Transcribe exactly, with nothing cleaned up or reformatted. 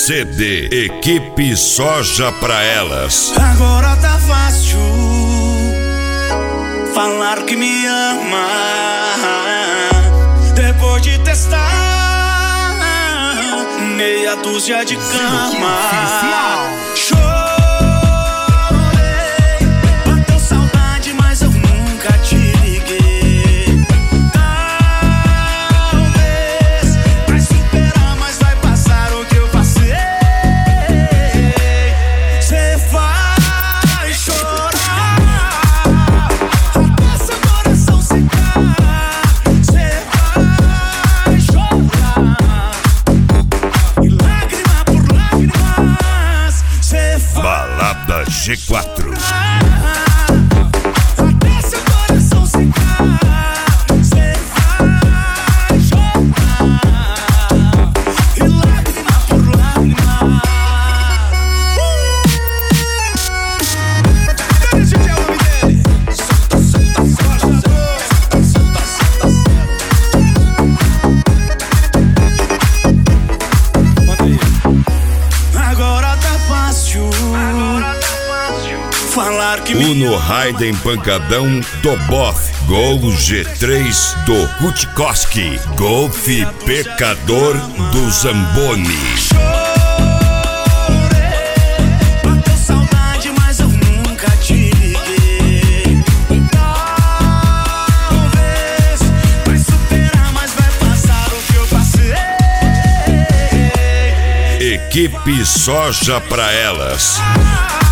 C D Equipe Soja pra Elas. Agora tá fácil falar que me ama, depois de testar meia dúzia de cama. Chorei, bateu saudade, mas eu nunca te liguei. Talvez vai superar, mas vai passar o que eu passei. Cê vai chorar até seu coração secar. Cê vai chorar e lágrima por lágrimas cê vai. Balada G quatro. Até seu coração secar, cê vai chorar e lágrima por lágrima. Esse é o nome dele. Solta, solta, solta, solta, solta, solta. Agora tá fácil falar que me Uno ama. Raiden Pancadão do Boff. Gol G três do Kutkowski. Golf Pecador do Zamboni. Bateu saudade, mas eu nunca te liguei. Talvez vai superar, mas vai passar o que eu passei. Equipe Soja pra Elas. Ah,